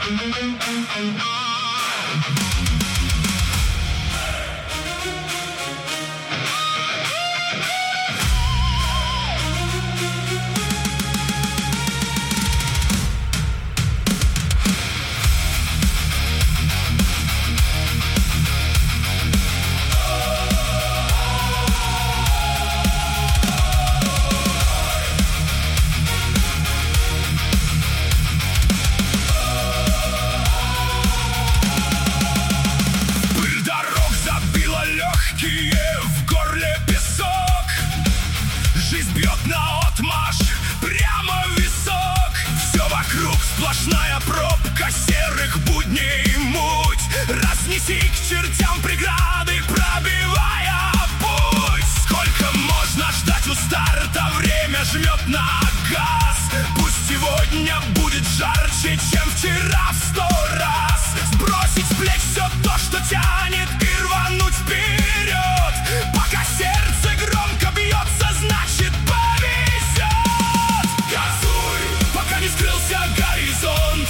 В горле песок, жизнь бьет наотмашь прямо в висок. Все вокруг сплошная пробка серых будней муть. Разнеси к чертям преграды, пробивая путь. Сколько можно ждать у старта, время жмет на газ. Пусть сегодня будет жарче, чем вчера в 100 раз. Сбросить с плеч все то, что тянет, и рвануть вперед. Пока сердце громко бьется, значит повезет. Газуй, пока не скрылся горизонт.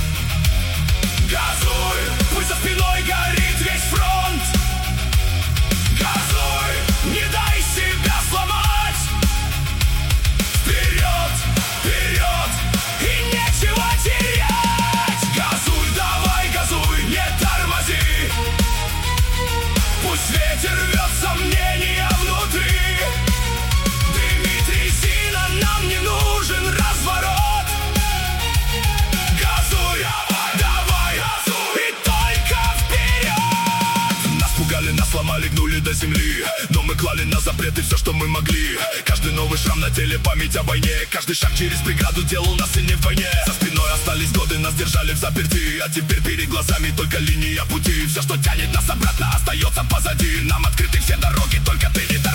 Газуй, пусть за спиной горит весь фронт. Газуй, не дай себя сломать. Вперед, вперед, и нечего терять. Газуй, давай, газуй, не тормози. Пусть ветер рвет сомнения внутри. Дымит резина, нам не нужен разворот. Газуй, давай, давай, газуй, и только вперед. Нас пугали, нас сломали, гнули до земли, но мы клали на запреты все, что мы могли. Каждый новый шрам на теле, память о войне. Каждый шаг через преграду делал нас сильнее в войне. За спиной остались годы, нас держали в заперти, а теперь перед глазами только линия пути. Все, что тянет нас обратно, остается позади. Нам открыты все дороги, только ты не